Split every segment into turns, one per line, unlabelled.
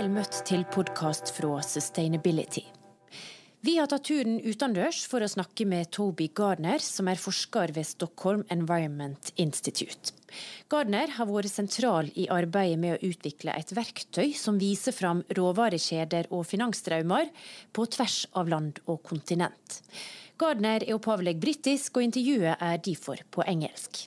Vel møtt til podcast fra Sustainability. Vi har tatt turen utendørs for å snakke med Toby Gardner, som forsker ved Stockholm Environment Institute. Gardner har vært sentral i arbeidet med å utvikle et verktøy som viser fram råvarekjeder og finansstrømmer på tvers av land og kontinent. Gardner opphavlig britisk, og intervjuet derfor på engelsk.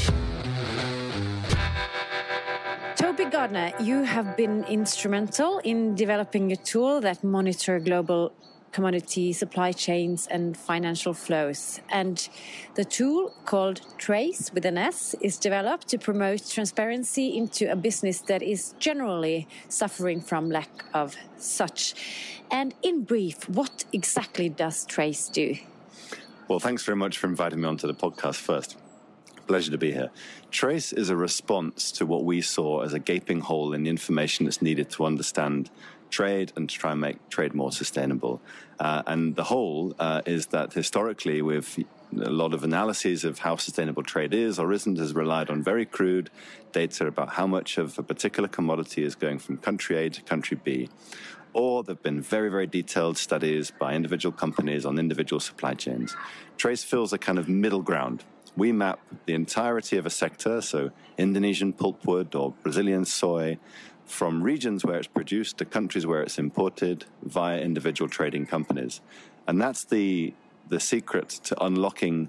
Toby Gardner, you have been instrumental in developing a tool that monitor global commodity supply chains and financial flows. And the tool, called Trace with an S, is developed to promote transparency into a business that is generally suffering from lack of such. And in brief, what exactly does Trace do?
Well, thanks very much for inviting me onto the podcast first. Pleasure to be here. Trace is a response to what we saw as a gaping hole in the information that's needed to understand trade and to try and make trade more sustainable. And the whole is that historically, with a lot of analyses of how sustainable trade is or isn't, has relied on very crude data about how much of a particular commodity is going from country A to country B. Or there have been very, very detailed studies by individual companies on individual supply chains. Trace fills a kind of middle ground. We map the entirety of a sector, so Indonesian pulpwood or Brazilian soy, from regions where it's produced to countries where it's imported via individual trading companies. And that's the secret to unlocking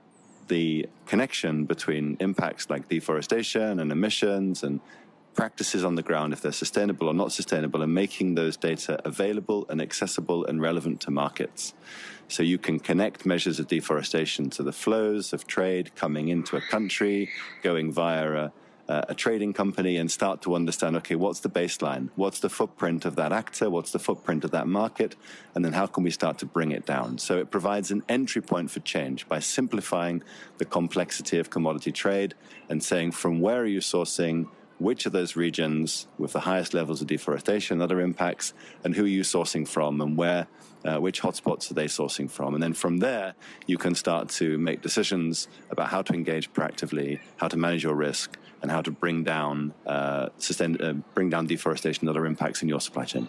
the connection between impacts like deforestation and emissions and practices on the ground, if they're sustainable or not sustainable, and making those data available and accessible and relevant to markets. So you can connect measures of deforestation to the flows of trade coming into a country, going via a trading company, and start to understand, okay, what's the baseline? What's the footprint of that actor? What's the footprint of that market? And then how can we start to bring it down? So it provides an entry point for change by simplifying the complexity of commodity trade and saying, from where are you sourcing? Which of those regions with the highest levels of deforestation, other impacts, and who are you sourcing from, and where, which hotspots are they sourcing from? And then from there, you can start to make decisions about how to engage proactively, how to manage your risk, and how to bring down deforestation and other impacts in your supply chain.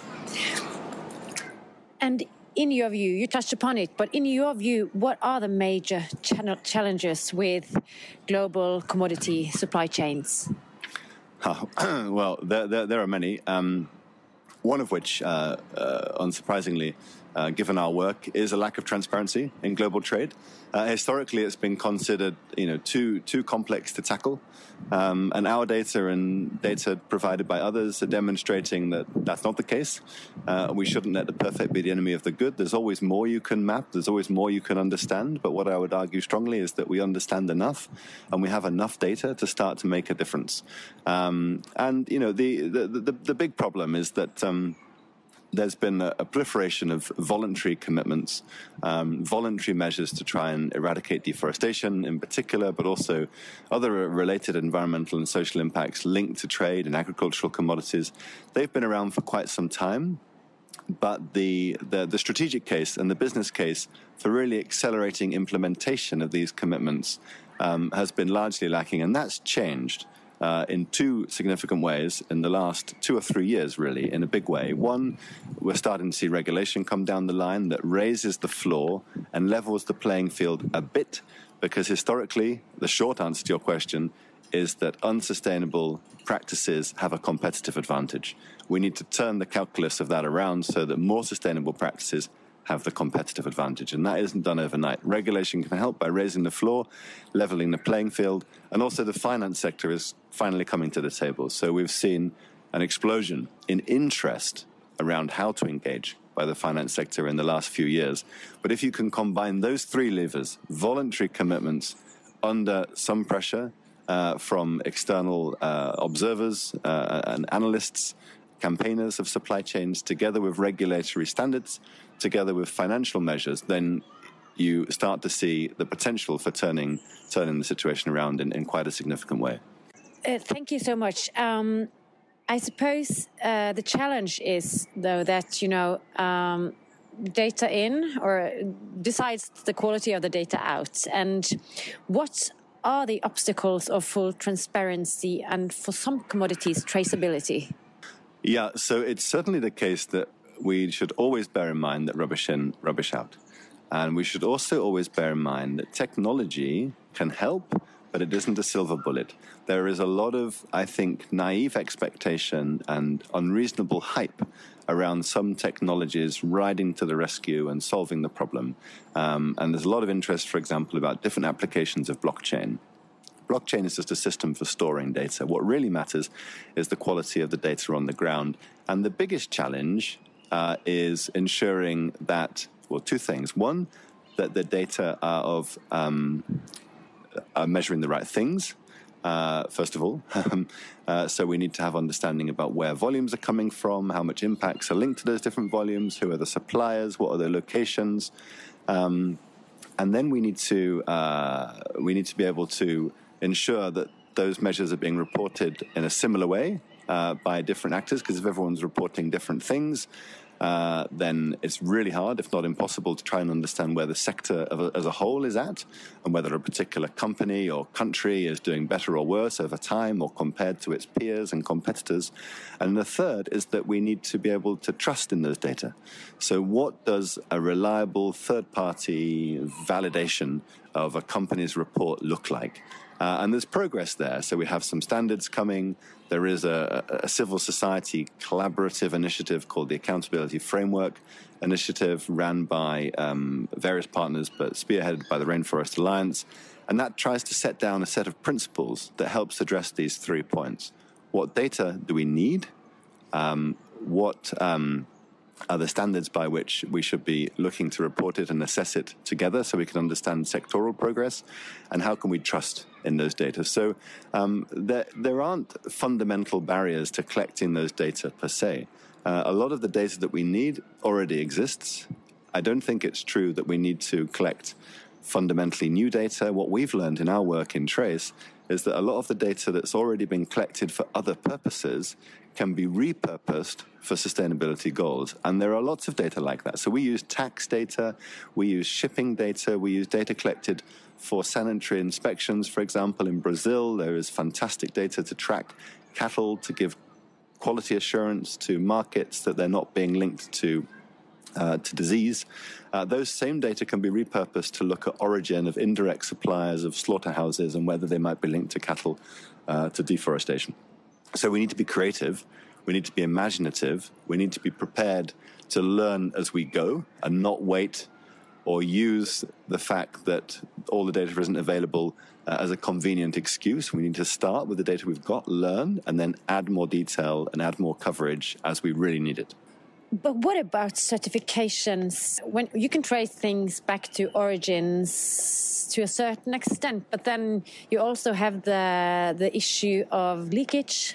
And in your view, you touched upon it, but in your view, what are the major challenges with global commodity supply chains?
Well, there are many. One of which, unsurprisingly, given our work, is a lack of transparency in global trade. Historically, it's been considered, too complex to tackle, and our data and data provided by others are demonstrating that that's not the case. We shouldn't let the perfect be the enemy of the good. There's always more you can map. There's always more you can understand. But what I would argue strongly is that we understand enough, and we have enough data to start to make a difference. The big problem is that there's been a proliferation of voluntary commitments, voluntary measures to try and eradicate deforestation in particular, but also other related environmental and social impacts linked to trade and agricultural commodities. They've been around for quite some time, but the strategic case and the business case for really accelerating implementation of these commitments has been largely lacking, and that's changed in two significant ways in the last 2 or 3 years, really, in a big way. One, we're starting to see regulation come down the line that raises the floor and levels the playing field a bit, because historically, the short answer to your question is that unsustainable practices have a competitive advantage. We need to turn the calculus of that around so that more sustainable practices have the competitive advantage, and that isn't done overnight. Regulation can help by raising the floor, leveling the playing field, and also the finance sector is finally coming to the table. So we've seen an explosion in interest around how to engage by the finance sector in the last few years. But if you can combine those three levers, voluntary commitments under some pressure from external observers and analysts, campaigners of supply chains, together with regulatory standards, together with financial measures, then you start to see the potential for turning the situation around in quite a significant way.
Thank you so much. I suppose the challenge is, though, that, data in or decides the quality of the data out. And what are the obstacles of full transparency and, for some commodities, traceability?
Yeah, so it's certainly the case that we should always bear in mind that rubbish in, rubbish out. And we should also always bear in mind that technology can help, but it isn't a silver bullet. There is a lot of, I think, naive expectation and unreasonable hype around some technologies riding to the rescue and solving the problem. And there's a lot of interest, for example, about different applications of blockchain. Blockchain is just a system for storing data. What really matters is the quality of the data on the ground. And the biggest challenge is ensuring that, well, two things. One, that the data are measuring the right things, first of all. So we need to have understanding about where volumes are coming from, how much impacts are linked to those different volumes, who are the suppliers, what are their locations. And then we need to be able to ensure that those measures are being reported in a similar way by different actors, because if everyone's reporting different things, then it's really hard, if not impossible, to try and understand where the sector as a whole is at, and whether a particular company or country is doing better or worse over time or compared to its peers and competitors. And the third is that we need to be able to trust in those data. So what does a reliable third-party validation of a company's report look like? And there's progress there. So we have some standards coming. There is a civil society collaborative initiative called the Accountability Framework Initiative, ran by various partners, but spearheaded by the Rainforest Alliance. And that tries to set down a set of principles that helps address these 3 points. What data do we need? What are the standards by which we should be looking to report it and assess it together so we can understand sectoral progress, and how can we trust in those data? So there aren't fundamental barriers to collecting those data per se. A lot of the data that we need already exists. I don't think it's true that we need to collect fundamentally new data. What we've learned in our work in Trace is that a lot of the data that's already been collected for other purposes can be repurposed for sustainability goals. And there are lots of data like that. So we use tax data, we use shipping data, we use data collected for sanitary inspections. For example, in Brazil, there is fantastic data to track cattle, to give quality assurance to markets that they're not being linked to disease. Those same data can be repurposed to look at origin of indirect suppliers of slaughterhouses and whether they might be linked to cattle, to deforestation. So we need to be creative, we need to be imaginative, we need to be prepared to learn as we go and not wait or use the fact that all the data isn't available as a convenient excuse. We need to start with the data we've got, learn, and then add more detail and add more coverage as we really need it.
But what about certifications? When you can trace things back to origins to a certain extent, but then you also have the issue of leakage.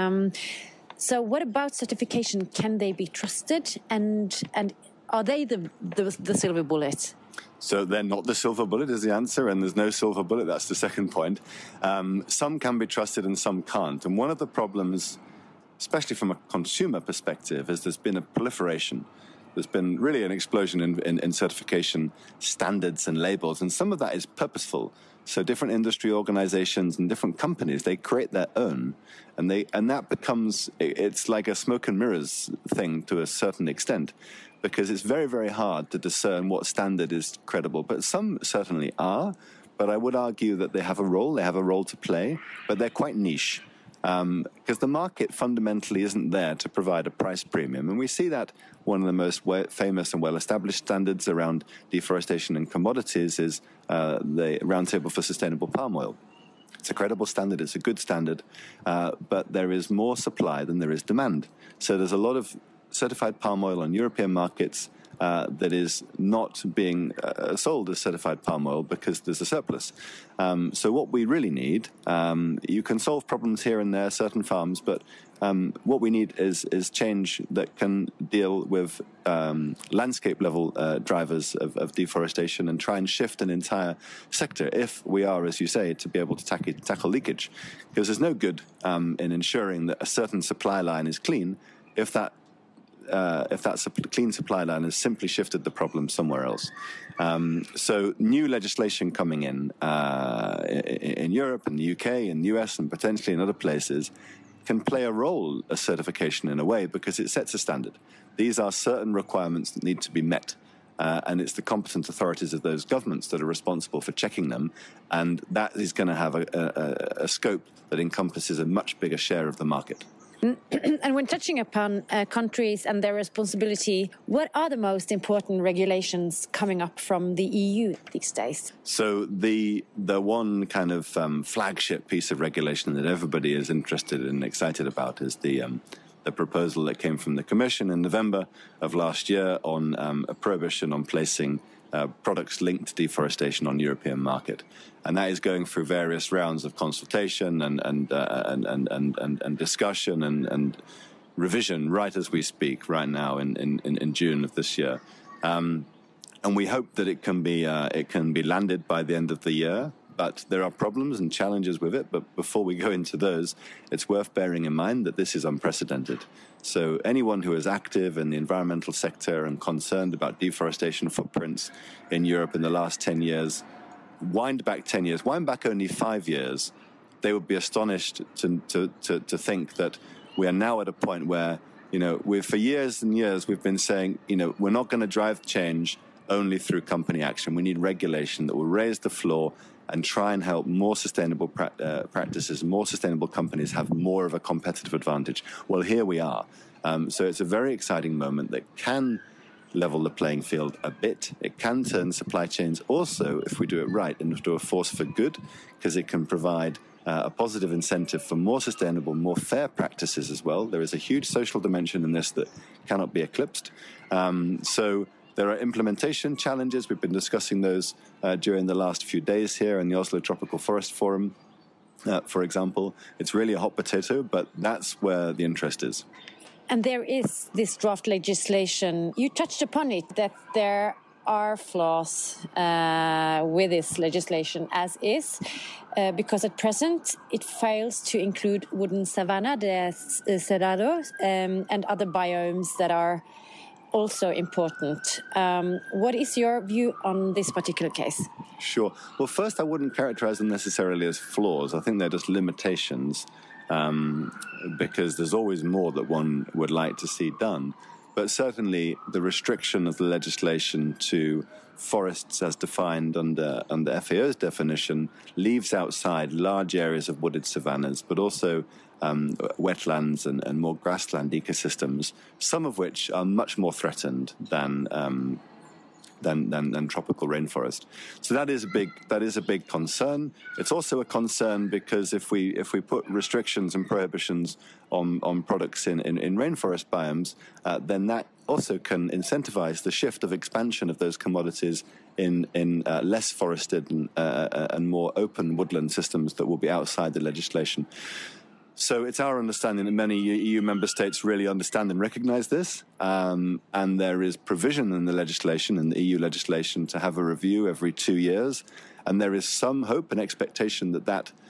So what about certification? Can they be trusted? And are they the silver bullet?
So they're not the silver bullet is the answer, and there's no silver bullet. That's the second point. Some can be trusted and some can't. And one of the problems, especially from a consumer perspective, is there's been a proliferation. There's been really an explosion in certification standards and labels, and some of that is purposeful. So different industry organizations and different companies, they create their own, and that becomes, it's like a smoke and mirrors thing to a certain extent, because it's very, very hard to discern what standard is credible. But some certainly are, but I would argue that they have a role to play, but they're quite niche. Because the market fundamentally isn't there to provide a price premium. And we see that one of the most famous and well-established standards around deforestation and commodities is the Roundtable for Sustainable Palm Oil. It's a credible standard, it's a good standard, but there is more supply than there is demand. So there's a lot of certified palm oil on European markets that is not being sold as certified palm oil because there's a surplus. So what we really need, you can solve problems here and there, certain farms, but what we need is change that can deal with landscape level drivers of deforestation and try and shift an entire sector if we are, as you say, to be able to tackle leakage. Because there's no good in ensuring that a certain supply line is clean if that clean supply line has simply shifted the problem somewhere else. So new legislation coming in Europe and the UK and the US and potentially in other places can play a role as certification in a way because it sets a standard. These are certain requirements that need to be met. And it's the competent authorities of those governments that are responsible for checking them. And that is going to have a scope that encompasses a much bigger share of the market.
And when touching upon countries and their responsibility, what are the most important regulations coming up from the EU these days?
So the one kind of flagship piece of regulation that everybody is interested and excited about is the proposal that came from the Commission in November of last year on a prohibition on placing products linked to deforestation on European market. And that is going through various rounds of consultation and discussion and revision right as we speak right now in June of this year. And we hope that it can be landed by the end of the year. But there are problems and challenges with it. But before we go into those, it's worth bearing in mind that this is unprecedented. So anyone who is active in the environmental sector and concerned about deforestation footprints in Europe in the last 10 years, wind back only 5 years, they would be astonished to think that we are now at a point where, for years and years we've been saying, we're not going to drive change only through company action. We need regulation that will raise the floor and try and help more sustainable practices, more sustainable companies have more of a competitive advantage. Well, here we are. So it's a very exciting moment that can level the playing field a bit. It can turn supply chains also, if we do it right, into a force for good, because it can provide a positive incentive for more sustainable, more fair practices as well. There is a huge social dimension in this that cannot be eclipsed. So there are implementation challenges. We've been discussing those during the last few days here in the Oslo Tropical Forest Forum, for example. It's really a hot potato, but that's where the interest is.
And there is this draft legislation. You touched upon it, that there are flaws with this legislation as is, because at present it fails to include wooden savanna, the cerrado, and other biomes that are also important. What is your view on this particular case?
Sure. Well, first, I wouldn't characterize them necessarily as flaws. I think they're just limitations, because there's always more that one would like to see done. But certainly the restriction of the legislation to forests as defined under FAO's definition leaves outside large areas of wooded savannas, but also wetlands and more grassland ecosystems, some of which are much more threatened than tropical rainforest. So that is a big concern. It's also a concern because if we put restrictions and prohibitions on products in rainforest biomes, then that also can incentivize the shift of expansion of those commodities in less forested and more open woodland systems that will be outside the legislation. So it's our understanding that many EU member states really understand and recognize this, and there is provision in the legislation, in the EU legislation, to have a review every 2 years, and there is some hope and expectation that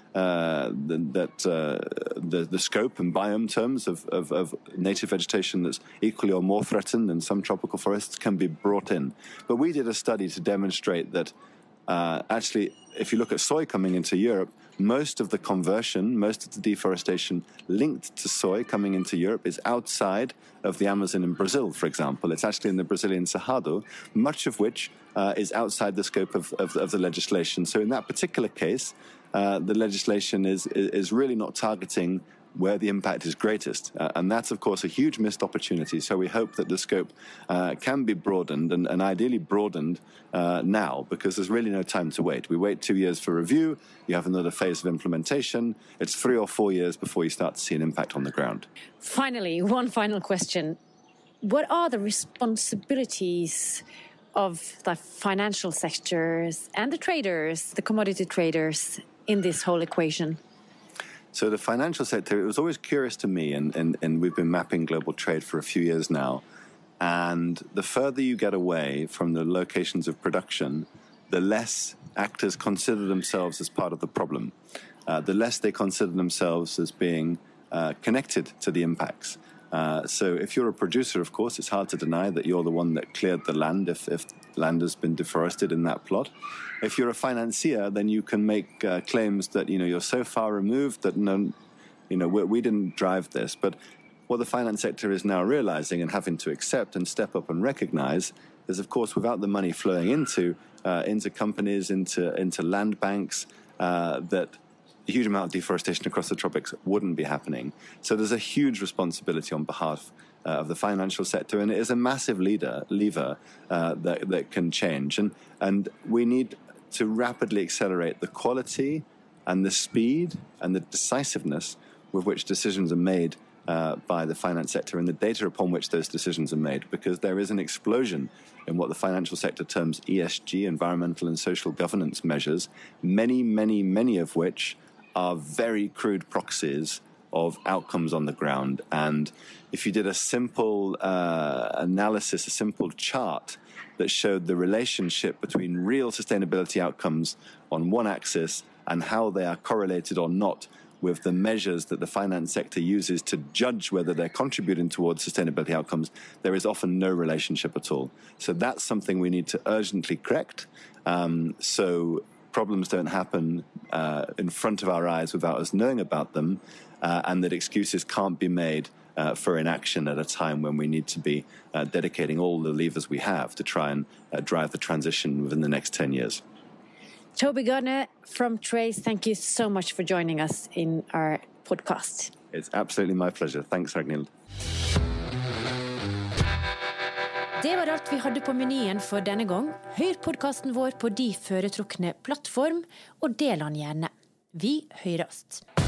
the scope and biome terms of native vegetation that's equally or more threatened than some tropical forests can be brought in. But we did a study to demonstrate that actually, if you look at soy coming into Europe, most of the conversion, most of the deforestation linked to soy coming into Europe is outside of the Amazon in Brazil, for example. It's actually in the Brazilian Cerrado, much of which is outside the scope of the legislation. So in that particular case, the legislation is really not targeting where the impact is greatest. And that's, of course, a huge missed opportunity. So we hope that the scope can be broadened and ideally broadened now, because there's really no time to wait. We wait 2 years for review. You have another phase of implementation. It's 3 or 4 years before you start to see an impact on the ground.
Finally, one final question. What are the responsibilities of the financial sectors and the traders, the commodity traders, in this whole equation?
So the financial sector, it was always curious to me, and we've been mapping global trade for a few years now, and the further you get away from the locations of production, the less actors consider themselves as part of the problem. The less they consider themselves as being connected to the impacts. So if you're a producer, of course, it's hard to deny that you're the one that cleared the land if land has been deforested in that plot. If you're a financier, then you can make claims that you're so far removed that We didn't drive this, but what the finance sector is now realizing and having to accept and step up and recognize is, of course, without the money flowing into companies, into land banks, that a huge amount of deforestation across the tropics wouldn't be happening. So there's a huge responsibility on behalf of the financial sector, and it is a massive lever that can change. And we need to rapidly accelerate the quality and the speed and the decisiveness with which decisions are made by the finance sector and the data upon which those decisions are made, because there is an explosion in what the financial sector terms ESG, environmental and social governance measures, many of which are very crude proxies of outcomes on the ground. And if you did a simple analysis, a simple chart that showed the relationship between real sustainability outcomes on one axis and how they are correlated or not with the measures that the finance sector uses to judge whether they're contributing towards sustainability outcomes, there is often no relationship at all. So that's something we need to urgently correct, so problems don't happen in front of our eyes without us knowing about them, and that excuses can't be made for inaction at a time when we need to be dedicating all the levers we have to try and drive the transition within the next 10 years.
Toby Gardner from Trace, thank you so much for joining us in our podcast.
It's absolutely my pleasure. Thanks, Ragnhild.
Det var alt vi hadde på menyen for denne gang. Hør podcasten vår på de foretrukne plattform, og del den gjerne. Vi høres.